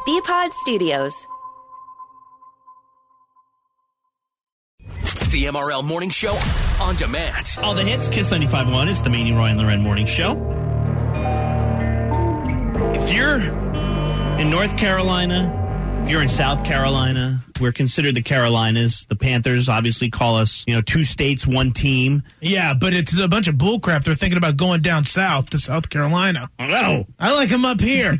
BPod Studios. The MRL Morning Show on demand. All the hits, Kiss 95.1. It's the Manny, Roy, and Loren Morning Show. If you're in North Carolina, if you're in South Carolina, we're considered the Carolinas. The Panthers obviously call us, 2 states, 1 team. Yeah, but it's a bunch of bullcrap. They're thinking about going down south to South Carolina. Oh, I like them up here.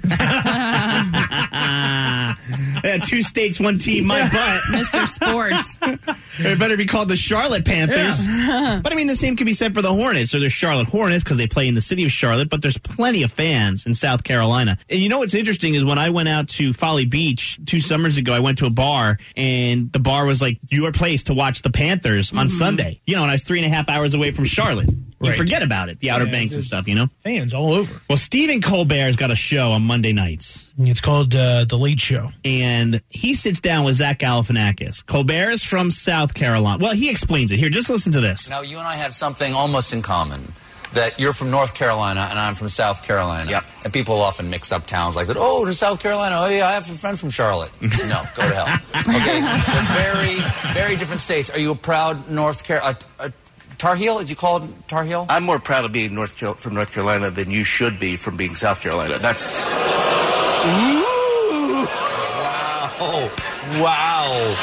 Yeah, 2 states, 1 team, my butt. Mr. Sports. They better be called the Charlotte Panthers. Yeah. But I mean, the same can be said for the Hornets, or the Charlotte Hornets, because they play in the city of Charlotte, but there's plenty of fans in South Carolina. And you know what's interesting is when I went out to Folly Beach 2 summers ago, I went to a bar, and the bar was like, your place to watch the Panthers on Sunday. And I was 3.5 hours away from Charlotte. You forget about it, the Outer Banks and stuff, Fans all over. Well, Stephen Colbert's got a show on Monday nights. It's called The Late Show. And he sits down with Zach Galifianakis. Colbert is from South Carolina. Well, he explains it. Here, just listen to this. Now, you and I have something almost in common. That you're from North Carolina and I'm from South Carolina. Yep. And people often mix up towns like that. Oh, to South Carolina. Oh, yeah, I have a friend from Charlotte. No, go to hell. Okay, they're very, very different states. Are you a proud North Carolina... Tar Heel? Did you call it Tar Heel? I'm more proud of being from North Carolina than you should be from being South Carolina. That's... Ooh! Wow.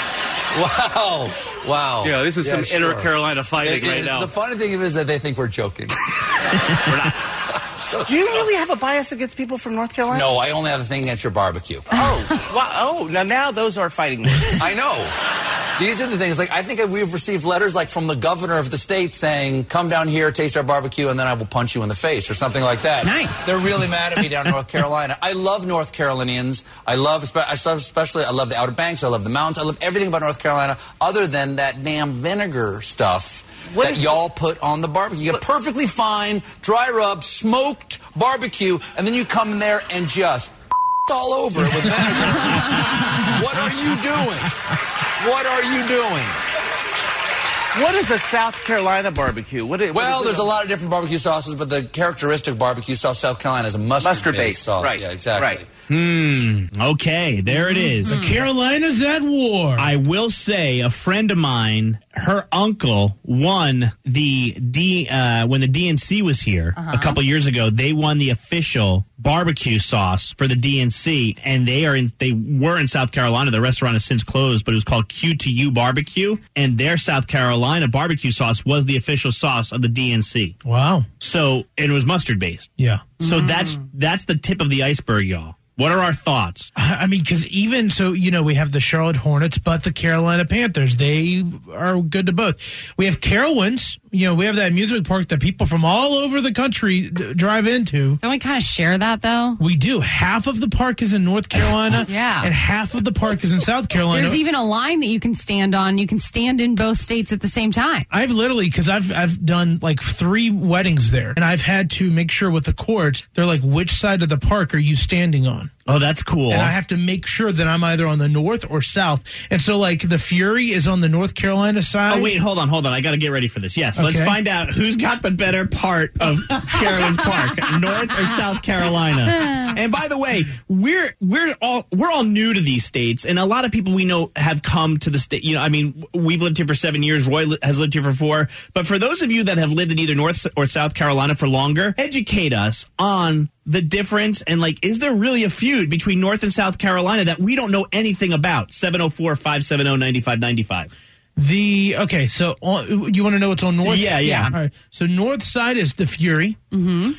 Yeah, this is some inner Carolina fighting right now. The funny thing is that they think we're joking. We're not. Do you really have a bias against people from North Carolina? No, I only have a thing against your barbecue. Oh, wow. Oh, now those are fighting words. I know. These are the things, I think we've received letters, from the governor of the state saying, come down here, taste our barbecue, and then I will punch you in the face, or something like that. Nice. They're really mad at me down in North Carolina. I love North Carolinians. I love the Outer Banks. I love the mountains. I love everything about North Carolina, other than that damn vinegar stuff that y'all put on the barbecue. You get perfectly fine, dry rub, smoked barbecue, and then you come in there and just all over it with vinegar. What are you doing? What are you doing? What is a South Carolina barbecue? There's a lot of different barbecue sauces, but the characteristic barbecue sauce South Carolina is a mustard-based sauce. Right. Yeah, exactly. Right. Okay, there it is. The Carolinas at war. I will say, a friend of mine, her uncle won when the DNC was here a couple years ago. They won the official barbecue sauce for the DNC, and they were in South Carolina. The restaurant has since closed, but it was called Q2U Barbecue, and their South Carolina barbecue sauce was the official sauce of the DNC. Wow. So, and it was mustard based. Yeah. So that's the tip of the iceberg, y'all. What are our thoughts? I mean, because even so, we have the Charlotte Hornets, but the Carolina Panthers, they are good to both. We have Carowinds. We have that amusement park that people from all over the country drive into. Don't we kind of share that, though? We do. Half of the park is in North Carolina, yeah, and half of the park is in South Carolina. There's even a line that you can stand on. You can stand in both states at the same time. I've literally, because I've done 3 weddings there, and I've had to make sure with the courts, they're like, which side of the park are you standing on? Oh, that's cool. And I have to make sure that I'm either on the north or south. And so, the Fury is on the North Carolina side. Oh, wait, hold on. I got to get ready for this. Yes, okay. Let's find out who's got the better part of Carowinds Park, North or South Carolina. And by the way, we're all new to these states, and a lot of people we know have come to the state. We've lived here for 7 years. Roy has lived here for 4. But for those of you that have lived in either North or South Carolina for longer, educate us on the difference and is there really a feud between North and South Carolina that we don't know anything about? 704-570-9595. So you want to know what's on North? Yeah. All right. So North side is the Fury, the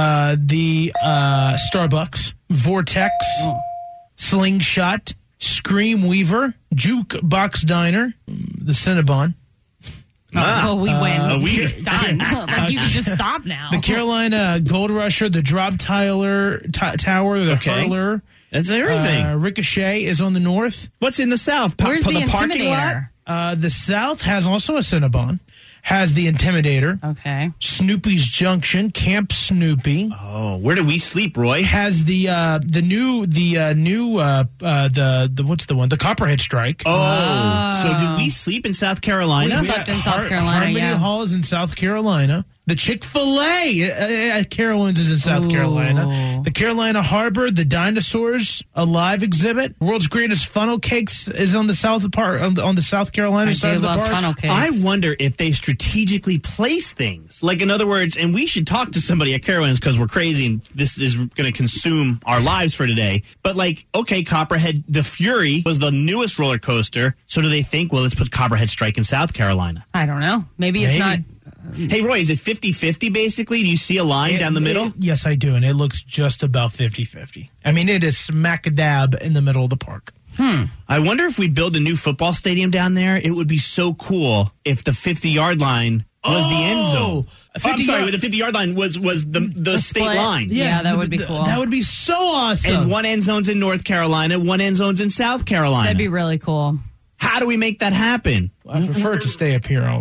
Starbucks, Vortex, Slingshot, Scream Weaver, Jukebox Diner, the Cinnabon. Oh, we win. Done. You can just stop now. The Carolina Gold Rusher, the Drop Tower, the Hurler. That's everything. Ricochet is on the north. What's in the south? Where's the parking lot? The south has also a Cinnabon. Has the Intimidator. Okay. Snoopy's Junction, Camp Snoopy. Oh, where do we sleep, Roy? Has the what's the one? The Copperhead Strike. Oh. So do we sleep in South Carolina? We slept in South Carolina, Harmony Hall is in South Carolina. The Chick-fil-A at Carowinds is in South Carolina. The Carolina Harbor, the Dinosaurs Alive exhibit. World's Greatest Funnel Cakes is on the South part on the South Carolina side of the park. Funnel cakes. I wonder if they strategically place things. Like, in other words, and we should talk to somebody at Carowinds because we're crazy and this is going to consume our lives for today. But, like, okay, Copperhead, the Fury was the newest roller coaster. So do they think, well, let's put Copperhead Strike in South Carolina? I don't know. Maybe it's not. Hey, Roy, is it 50-50 basically? Do you see a line down the middle? Yes, I do, and it looks just about 50-50. I mean, it is smack dab in the middle of the park. I wonder if we build a new football stadium down there. It would be so cool if the 50-yard line was the end zone. The 50-yard line was the state line. Yeah, that would be cool. That would be so awesome. And one end zone's in North Carolina, one end zone's in South Carolina. That'd be really cool. How do we make that happen? I prefer to stay up here.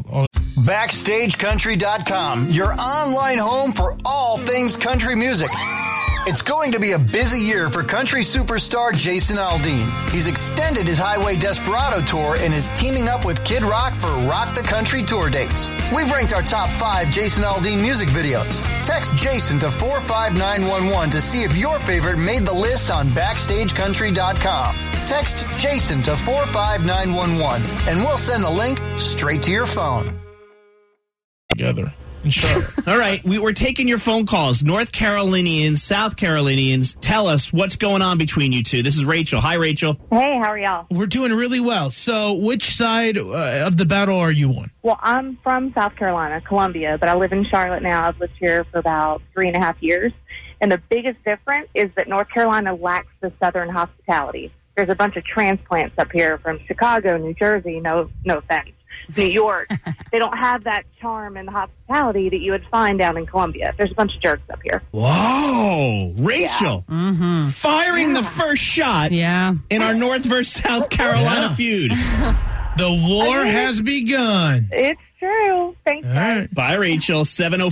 BackstageCountry.com, your online home for all things country music. It's going to be a busy year for country superstar Jason Aldean. He's extended his Highway Desperado tour and is teaming up with Kid Rock for Rock the Country tour dates. We've ranked our top 5 Jason Aldean music videos. Text Jason to 45911 to see if your favorite made the list on BackstageCountry.com. Text Jason to 45911 and we'll send the link straight to your phone. Together. Sure. All right, we're taking your phone calls. North Carolinians, South Carolinians, tell us what's going on between you two. This is Rachel. Hi, Rachel. Hey, how are y'all? We're doing really well. So which side of the battle are you on? Well, I'm from South Carolina, Columbia, but I live in Charlotte now. I've lived here for about 3.5 years. And the biggest difference is that North Carolina lacks the Southern hospitality. There's a bunch of transplants up here from Chicago, New Jersey, no offense, New York. They don't have that charm and hospitality that you would find down in Columbia. There's a bunch of jerks up here. Whoa, Rachel, firing the first shot in our North versus South Carolina feud. The war has begun. It's true. Thanks, guys. Right. Bye, Rachel.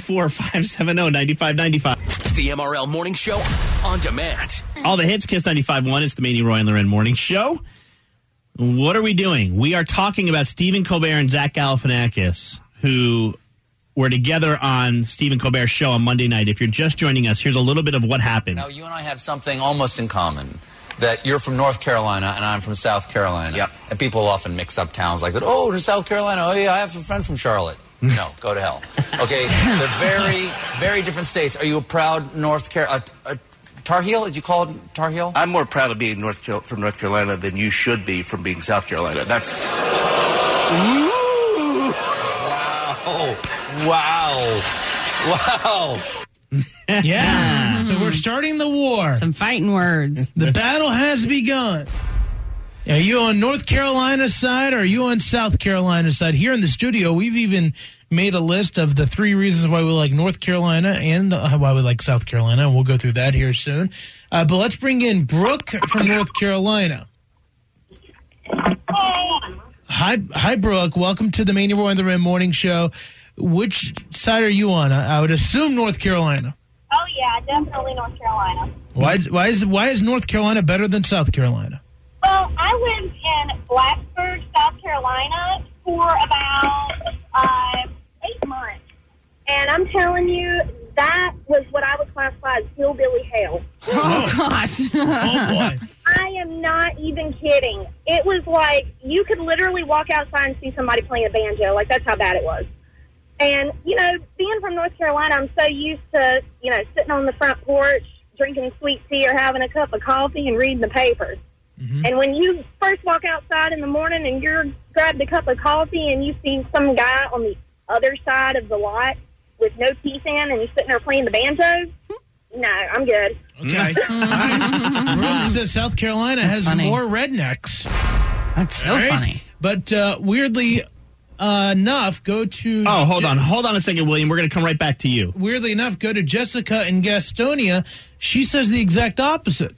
704-570-9595. The MRL Morning Show on demand. All the hits, Kiss 95.1. It's the Manny, Roy, and Loren Morning Show. What are we doing? We are talking about Stephen Colbert and Zach Galifianakis, who were together on Stephen Colbert's show on Monday night. If you're just joining us, here's a little bit of what happened. Now, you and I have something almost in common, that you're from North Carolina and I'm from South Carolina. Yep. And people often mix up towns like that. Oh, to South Carolina. Oh, yeah, I have a friend from Charlotte. No, go to hell. Okay, they're very, very different states. Are you a proud Tar Heel? Did you call it Tar Heel? I'm more proud of being from North Carolina than you should be from being South Carolina. That's... Ooh. Wow. Yeah. So we're starting the war. Some fighting words. The battle has begun. Are you on North Carolina's side or are you on South Carolina's side? Here in the studio, we've even made a list of the 3 reasons why we like North Carolina and why we like South Carolina, and we'll go through that here soon. But let's bring in Brooke from North Carolina. Hi, Brooke. Welcome to the Manny, Roy, and the Ram Morning Show. Which side are you on? I would assume North Carolina. Oh, yeah, definitely North Carolina. Why is North Carolina better than South Carolina? Well, I lived in Blacksburg, South Carolina for about 8 months. And I'm telling you, that was what I would classify as hillbilly hell. Oh, gosh. Oh, boy. I am not even kidding. It was like you could literally walk outside and see somebody playing a banjo. Like, that's how bad it was. And, being from North Carolina, I'm so used to, sitting on the front porch, drinking sweet tea or having a cup of coffee and reading the papers. Mm-hmm. And when you first walk outside in the morning and you're grabbed a cup of coffee and you see some guy on the other side of the lot with no teeth in and he's sitting there playing the banjo, no, I'm good. Okay. Brooke says South Carolina has more rednecks. That's so funny. But weirdly enough, go to... Oh, hold on a second, William. We're going to come right back to you. Weirdly enough, go to Jessica in Gastonia. She says the exact opposite.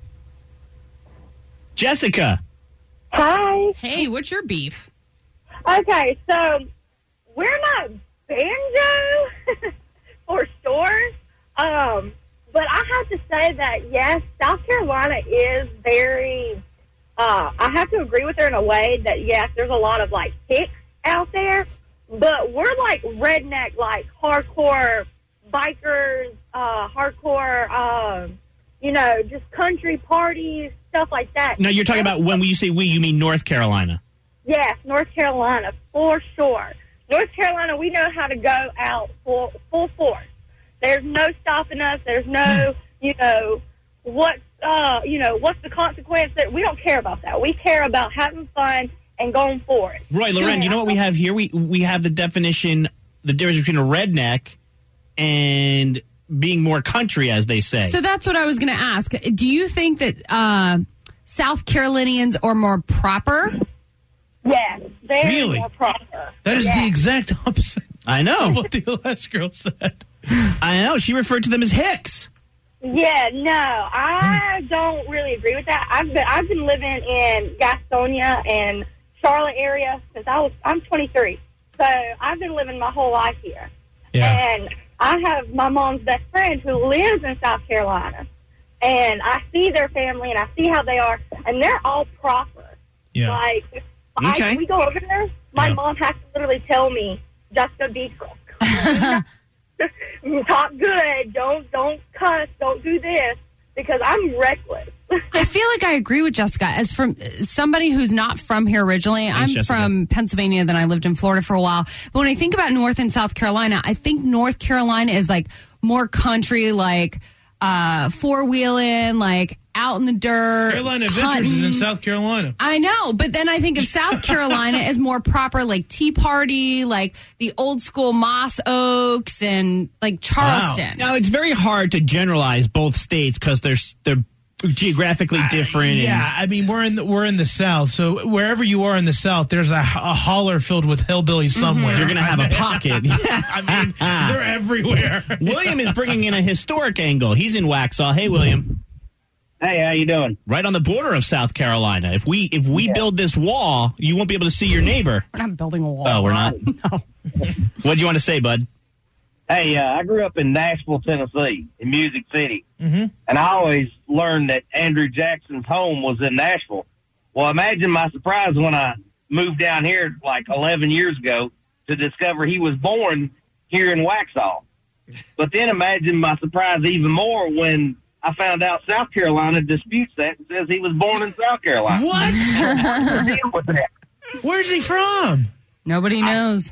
Jessica. Hi. Hey, what's your beef? Okay, so we're not banjo for sure. But I have to say that, yes, South Carolina is very, I have to agree with her in a way that, yes, there's a lot of, picks out there. but we're like redneck, like hardcore bikers, hardcore, just country parties, stuff like that. Now, you're talking about when you say we, you mean North Carolina. Yes, North Carolina, for sure. North Carolina, we know how to go out full force. There's no stopping us. There's no, what's the consequence? We don't care about that. We care about having fun and going for it. Roy, Loren, you know what we have here? We have the definition, the difference between a redneck and being more country, as they say. So that's what I was going to ask. Do you think that South Carolinians are more proper? Yes, they're really? more proper. That is the exact opposite. I know. Of what the last girl said. I know. She referred to them as hicks. Yeah, no, I don't really agree with that. I've been living in Gastonia and Charlotte area since I'm 23. So I've been living my whole life here. Yeah. And I have my mom's best friend who lives in South Carolina. And I see their family and I see how they are, and they're all proper. Yeah. Like, Okay. we go over there, my mom has to literally tell me, Jessica, be talk good, don't cuss, don't do this, because I'm reckless. I feel like I agree with Jessica. As from somebody who's not from here originally, I'm from Pennsylvania, then I lived in Florida for a while. But when I think about North and South Carolina, I think North Carolina is like more country, like four-wheeling, like out in the dirt. Carolina Adventures is in South Carolina. I know, but then I think of South Carolina as more proper, like Tea Party, like the old school Moss Oaks and like Charleston. Wow. Now, it's very hard to generalize both states because they're geographically different. I mean, we're in the South, so wherever you are in the South, there's a holler filled with hillbillies somewhere. You're going to have a pocket. I mean, they're everywhere. William is bringing in a historic angle. He's in Waxhaw. Hey, William. Hey, how you doing? Right on the border of South Carolina. If we build this wall, you won't be able to see your neighbor. We're not building a wall. Oh, we're not? No. What'd you want to say, bud? Hey, I grew up in Nashville, Tennessee, in Music City. Mm-hmm. And I always learned that Andrew Jackson's home was in Nashville. Well, imagine my surprise when I moved down here like 11 years ago to discover he was born here in Waxhaw. But then imagine my surprise even more when I found out South Carolina disputes that and says he was born in South Carolina. What? What's the deal with that? Where's he from? Nobody knows.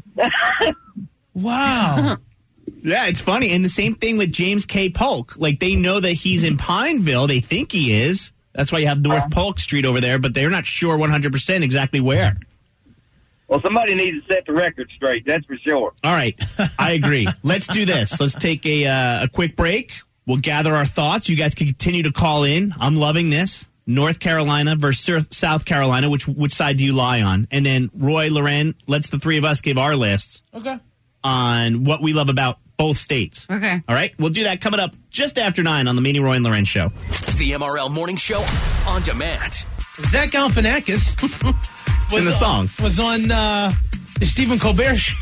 Wow. Yeah, it's funny. And the same thing with James K. Polk. Like, they know that he's in Pineville. They think he is. That's why you have North Polk Street over there, but they're not sure 100% exactly where. Well, somebody needs to set the record straight, that's for sure. All right. I agree. Let's do this. Let's take a quick break. We'll gather our thoughts. You guys can continue to call in. I'm loving this. North Carolina versus South Carolina. Which side do you lie on? And then Roy, Loren, let's the three of us give our lists. Okay. On what we love about both states. Okay. All right. We'll do that coming up just after 9 on the Meanie, Roy, and Loren show. The MRL Morning Show on demand. Zach Galifianakis in the song was on the Stephen Colbert show.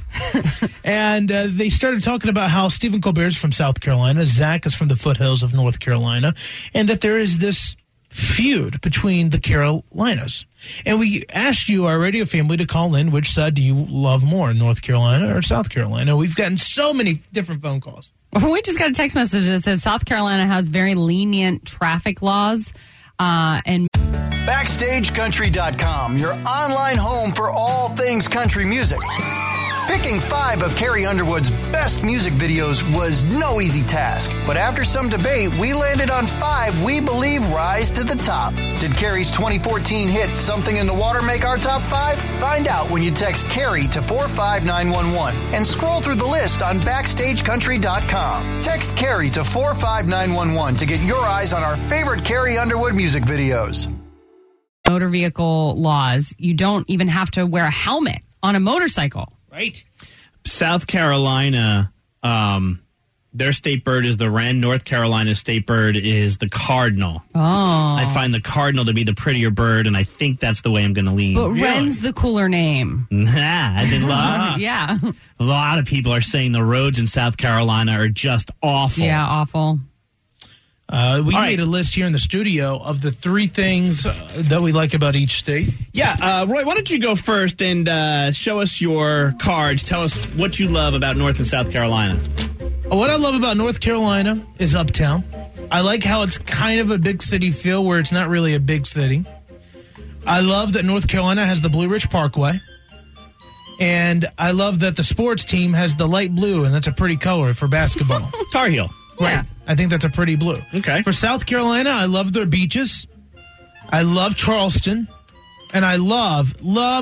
And they started talking about how Stephen Colbert is from South Carolina, Zach is from the foothills of North Carolina, and that there is this feud between the Carolinas. And we asked you, our radio family, to call in. Which side do you love more, North Carolina or South Carolina? We've gotten so many different phone calls. We just got a text message that says South Carolina has very lenient traffic laws. And BackstageCountry.com, your online home for all things country music. Picking 5 of Carrie Underwood's best music videos was no easy task, but after some debate, we landed on 5 we believe rise to the top. Did Carrie's 2014 hit Something in the Water make our top 5? Find out when you text Carrie to 45911 and scroll through the list on BackstageCountry.com. Text Carrie to 45911 to get your eyes on our favorite Carrie Underwood music videos. Motor vehicle laws, you don't even have to wear a helmet on a motorcycle. Right. South Carolina, their state bird is the wren. North Carolina's state bird is the cardinal. Oh. I find the cardinal to be the prettier bird, and I think that's the way I'm going to lean. But wren's the cooler name. As in love. Yeah. A lot of people are saying the roads in South Carolina are just awful. Yeah, awful. We made a list here in the studio of the 3 things that we like about each state. Yeah, Roy, why don't you go first and show us your cards. Tell us what you love about North and South Carolina. What I love about North Carolina is uptown. I like how it's kind of a big city feel where it's not really a big city. I love that North Carolina has the Blue Ridge Parkway. And I love that the sports team has the light blue, and that's a pretty color for basketball. Tar Heel. Right. Yeah. I think that's a pretty blue. Okay. For South Carolina, I love their beaches. I love Charleston. And I love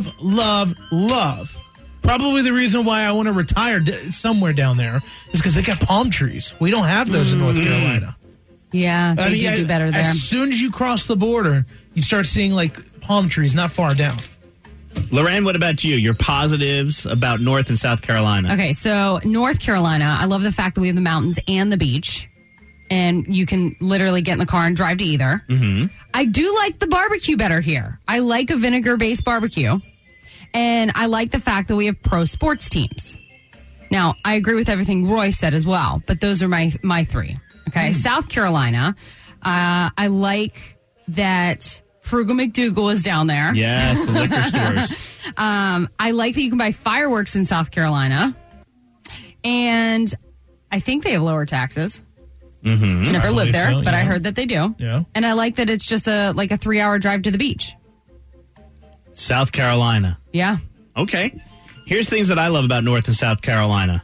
probably the reason why I want to retire somewhere down there is because they got palm trees. We don't have those in North Carolina. Yeah, they do better there. As soon as you cross the border, you start seeing like palm trees not far down. Loren, what about you? Your positives about North and South Carolina. Okay, so North Carolina, I love the fact that we have the mountains and the beach. And you can literally get in the car and drive to either. Mm-hmm. I do like the barbecue better here. I like a vinegar-based barbecue. And I like the fact that we have pro sports teams. Now, I agree with everything Roy said as well, but those are my 3. Okay, South Carolina, I like that Frugal McDougal is down there. Yes, the liquor stores. I like that you can buy fireworks in South Carolina. And I think they have lower taxes. Mm-hmm. Never lived there, but I heard that they do. Yeah. And I like that it's just a 3-hour drive to the beach. South Carolina. Yeah. Okay. Here's things that I love about North and South Carolina.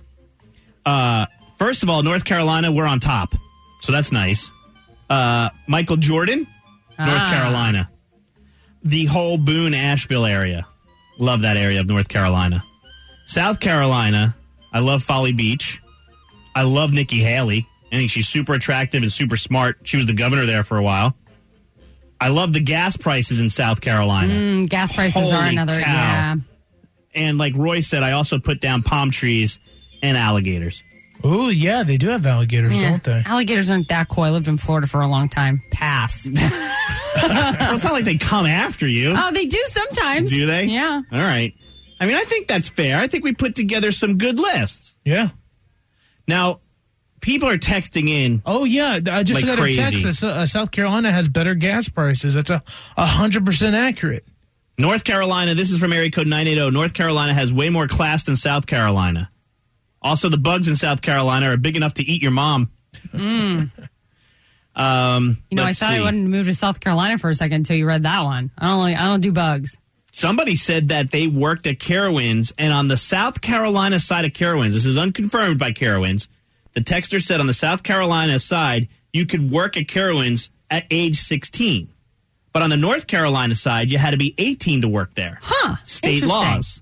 First of all, North Carolina, we're on top. So that's nice. Michael Jordan, North Carolina. The whole Boone, Asheville area. Love that area of North Carolina. South Carolina, I love Folly Beach. I love Nikki Haley. I think she's super attractive and super smart. She was the governor there for a while. I love the gas prices in South Carolina. Gas prices are another, cow. yeah. And like Roy said, I also put down palm trees and alligators. Oh, yeah, they do have alligators, don't they? Alligators aren't that cool. I lived in Florida for a long time. Pass. Well, it's not like they come after you. Oh, they do sometimes. Do they? Yeah. All right. I mean, I think that's fair. I think we put together some good lists. Yeah. Now, people are texting in. Oh, yeah. I just like got crazy. a text that South Carolina has better gas prices. That's 100% accurate. North Carolina, this is from area code 980. North Carolina has way more class than South Carolina. Also, the bugs in South Carolina are big enough to eat your mom. I thought I wanted to move to South Carolina for a second until you read that one. I don't do bugs. Somebody said that they worked at Carowinds, and on the South Carolina side of Carowinds, this is unconfirmed by Carowinds, the texter said on the South Carolina side, you could work at Carowinds at age 16. But on the North Carolina side, you had to be 18 to work there. Huh. State laws.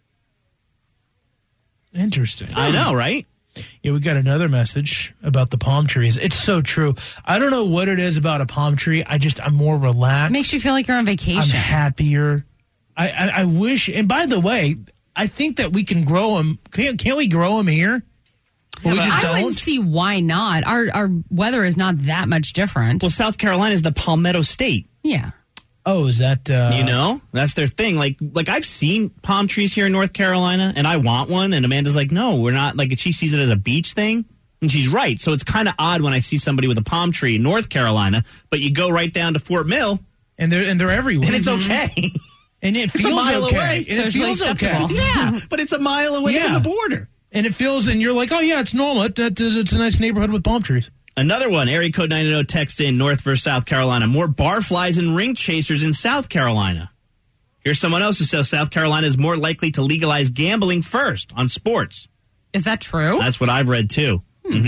Interesting. I know, right? Yeah, we got another message about the palm trees. It's so true. I don't know what it is about a palm tree. I'm more relaxed. It makes you feel like you're on vacation. I'm happier. I wish, and by the way, I think that we can grow them. Can't we grow them here? Yeah, we just don't. Wouldn't see why not. Our weather is not that much different. Well, South Carolina is the Palmetto State. Yeah. Oh, is that... that's their thing. Like I've seen palm trees here in North Carolina, and I want one, and Amanda's like, no, we're not. Like, she sees it as a beach thing, and she's right. So it's kind of odd when I see somebody with a palm tree in North Carolina, but you go right down to Fort Mill. And they're everywhere. And it's okay. And it feels a mile okay. away. And it feels okay. Yeah, but it's a mile away from the border. And it feels, and you're like, oh, yeah, it's normal. It's a nice neighborhood with palm trees. Another one, area code 980 texts in North versus South Carolina. More barflies and ring chasers in South Carolina. Here's someone else who says South Carolina is more likely to legalize gambling first on sports. Is that true? That's what I've read, too.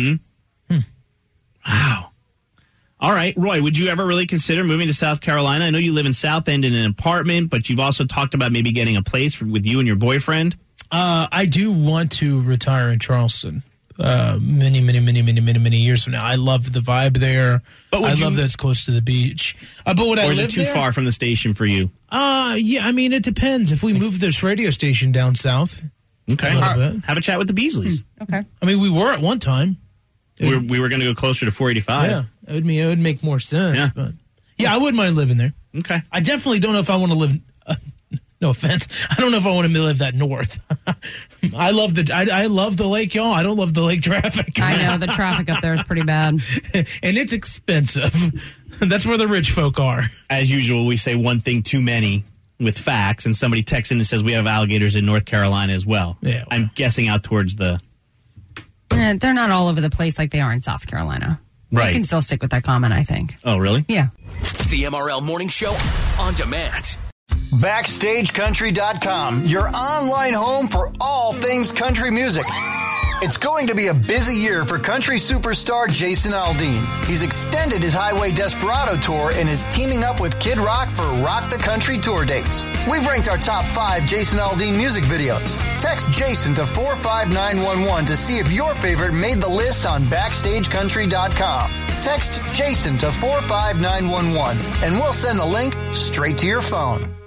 Wow. All right, Roy, would you ever really consider moving to South Carolina? I know you live in South End in an apartment, but you've also talked about maybe getting a place with you and your boyfriend. I do want to retire in Charleston. Many years from now. I love the vibe there. But I love that it's close to the beach. But would I live there? Or is it too far from the station for you? Yeah, I mean, it depends. If we move this radio station down south, okay, have a chat with the Beasleys. Okay. I mean, we were at one time. We were going to go closer to 485. Yeah, it would make more sense. Yeah. But yeah, I wouldn't mind living there. Okay. I definitely don't know if I want to live No offense. I don't know if I want to live that north. I love the lake, y'all. I don't love the lake traffic. I know the traffic up there is pretty bad, and it's expensive. That's where the rich folk are. As usual, we say one thing too many with facts, and somebody texts in and says we have alligators in North Carolina as well. Yeah, I'm guessing out towards the. They're not all over the place like they are in South Carolina. Right. You can still stick with that comment, I think. Oh, really? Yeah. The MRL Morning Show on demand. BackstageCountry.com, your online home for all things country music. It's going to be a busy year for country superstar Jason Aldean. He's extended his Highway Desperado tour and is teaming up with Kid Rock for Rock the Country tour dates. We've ranked our top 5 Jason Aldean music videos. Text Jason to 45911 to see if your favorite made the list on BackstageCountry.com. Text Jason to 45911 and we'll send the link straight to your phone.